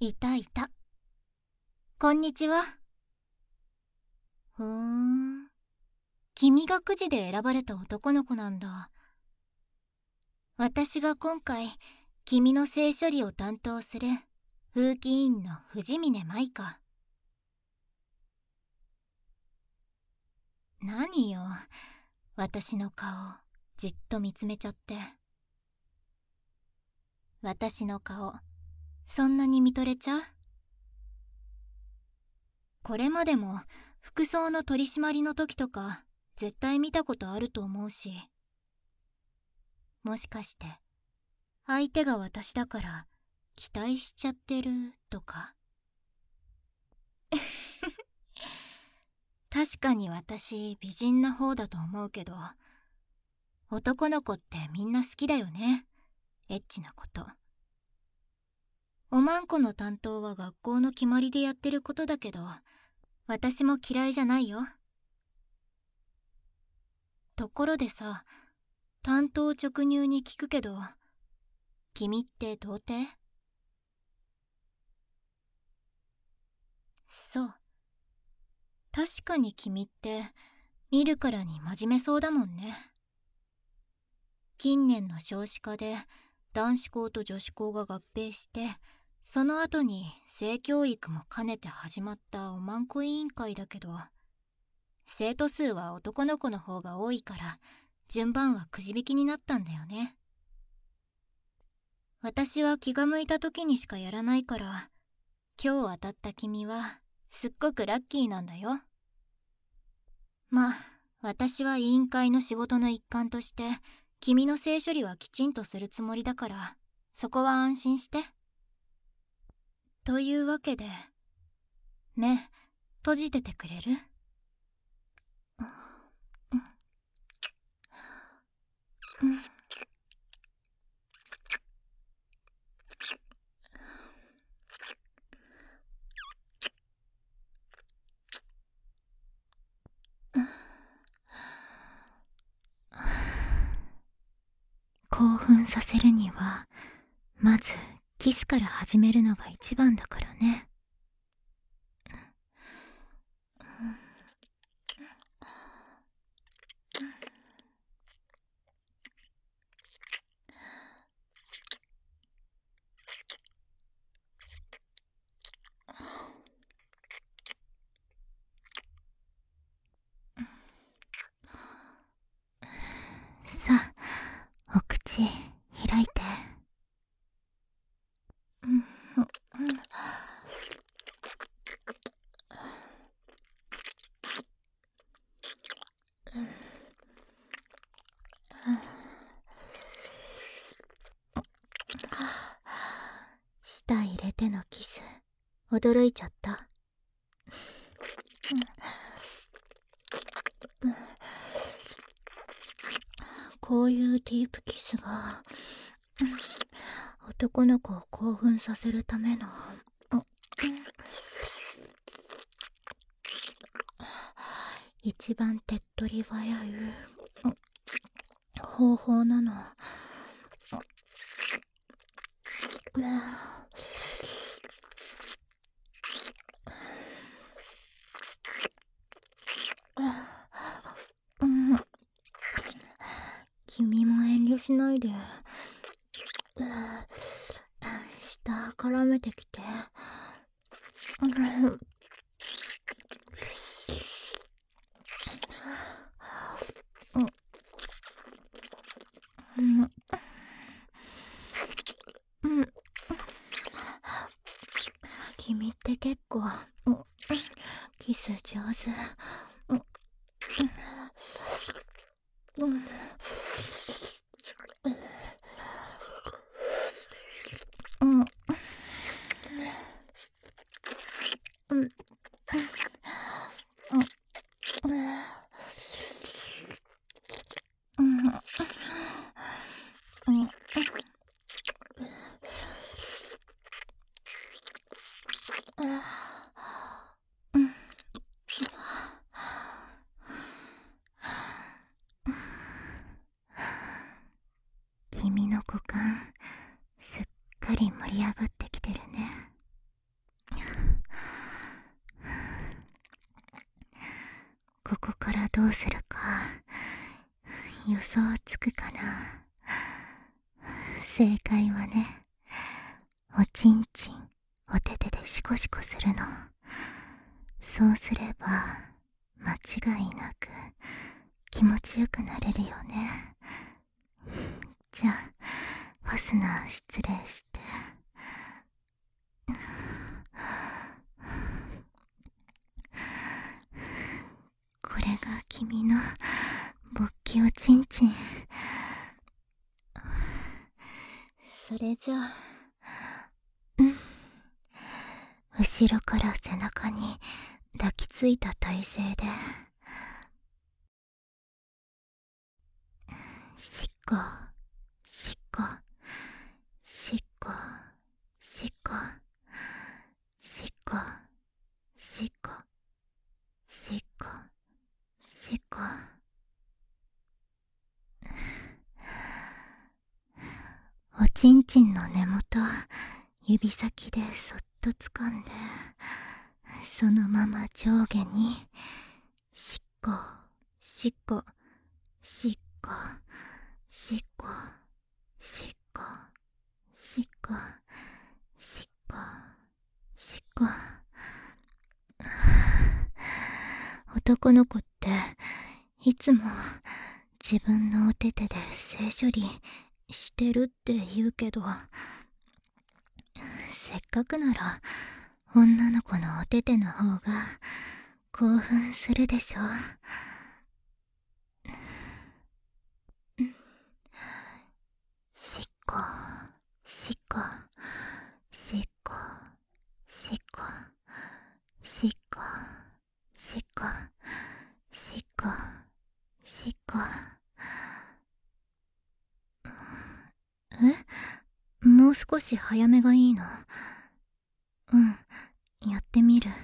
いたいた。こんにちは。君がくじで選ばれた男の子なんだ。私が今回君の性処理を担当する風紀委員の藤峰舞香。何よ、私の顔じっと見つめちゃって。私の顔そんなに見とれちゃう？これまでも服装の取り締まりの時とか絶対見たことあると思うし、もしかして相手が私だから期待しちゃってるとか。確かに私美人な方だと思うけど、男の子ってみんな好きだよね、エッチなこと。おまんこの担当は学校の決まりでやってることだけど、私も嫌いじゃないよ。ところでさ、担当直入に聞くけど、君って童貞？そう。確かに君って見るからに真面目そうだもんね。近年の少子化で男子校と女子校が合併して、その後に性教育も兼ねて始まったおまんこ委員会だけど、生徒数は男の子の方が多いから順番はくじ引きになったんだよね。私は気が向いた時にしかやらないから、今日当たった君はすっごくラッキーなんだよ。まあ、私は委員会の仕事の一環として君の性処理はきちんとするつもりだから、そこは安心して。というわけで、目閉じててくれる？興奮させるにはまずキスから始めるのが一番だからね。さあ、お口開いて。舌入れてのキス、驚いちゃった？こういうディープキスが男の子を興奮させるための一番手っ取り早い方法なの。君も遠慮しないで。舌絡めてきて。君って結構キス上手。君の股間すっかり盛り上がってきてるね。 どうするか予想つくかな。正解はね、おちんちんおててでシコシコするの。そうすれば間違いなく気持ちよくなれるよね。じゃあファスナー失礼して。これが君の勃起おちんちん。それじゃあ、後ろから背中に抱きついた体勢でしっこしっこしっこしっこしっこしっこしっこしっこ。おちんちんの根元指先でそっと掴んで、そのまま上下にしっこしっこしっこしっこしっこしっこしっこしっこ。男の子っていつも自分のおててで性処理してるって言うけど、せっかくなら女の子のおてての方が興奮するでしょ。しっこしっこしっこしっこしっこしっこしっこしっこ。もう少し早めがいいの？やってみる。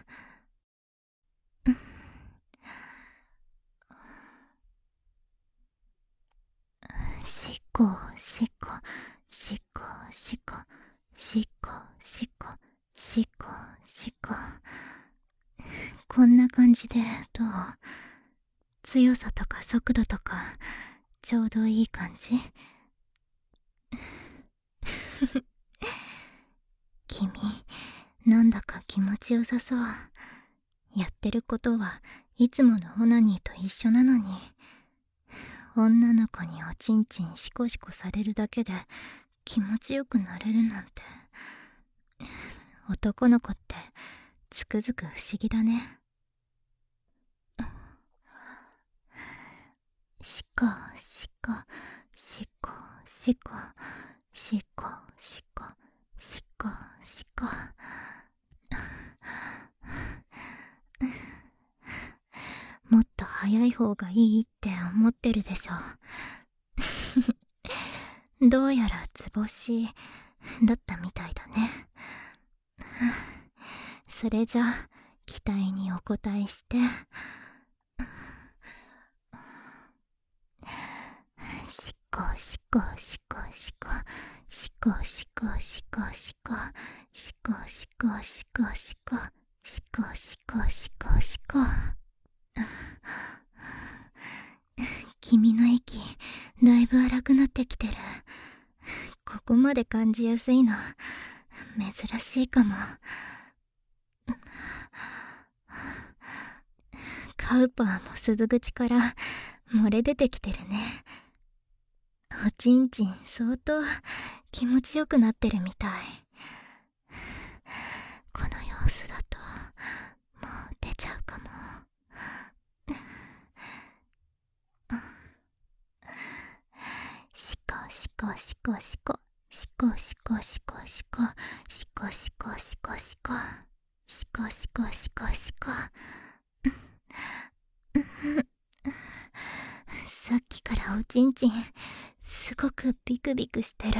しっこしっこしっこしっこしっこしっこしっこしっこ。こんな感じでどう？強さとか速度とかちょうどいい感じ？君なんだか気持ちよさそう。やってることはいつものオナニーと一緒なのに、女の子におちんちんシコシコされるだけで気持ちよくなれるなんて。男の子ってつくづく不思議だね。しっこしっこしっこしっこしっこしっこしっこしっこ。もっと早い方がいいって思ってるでしょ。どうやら図星だったみたいだね。それじゃ期待にお応えして、しっこしっこしっこしっこしっこしっこしっこしっこしっこしっこしっこしっこしっこしっこしっこしっこ。君の息だいぶ荒くなってきてる。ここまで感じやすいの珍しいかも。カウパーも鈴口から漏れ出てきてるね。おちんちん相当気持ちよくなってるみたい。この様子だともう出ちゃうかも。しこしこしこしこしこしこしこしこしこしこしこしこしこしこしこしこ。さっきからおちんちんすごくビクビクしてる。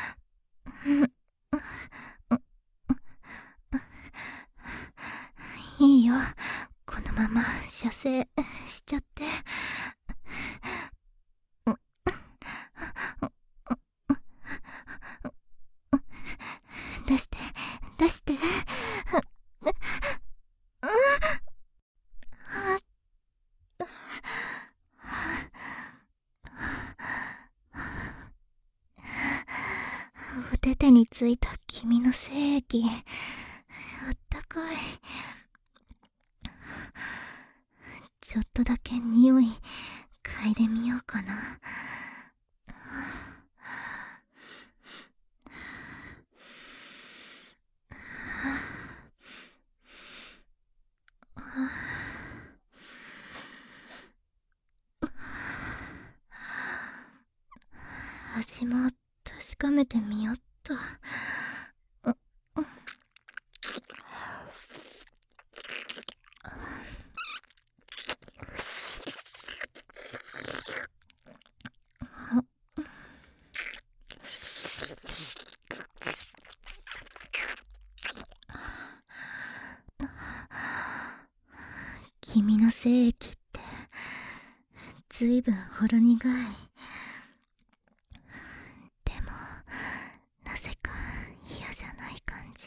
いいよ、このまま射精しちゃって。出して出して。 いた君の精液、あったかい。ちょっとだけ匂い嗅いでみようかな。味も確かめてみよっと。君の精液ってずいぶんほろ苦い。でもなぜか嫌じゃない感じ。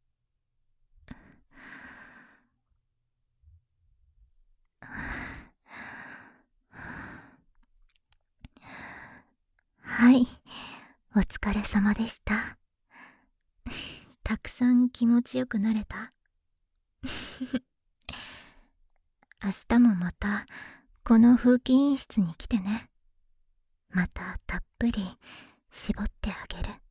はい、お疲れ様でした。たくさん気持ちよくなれた？明日もまたこの風紀委員室に来てね。またたっぷり絞ってあげる。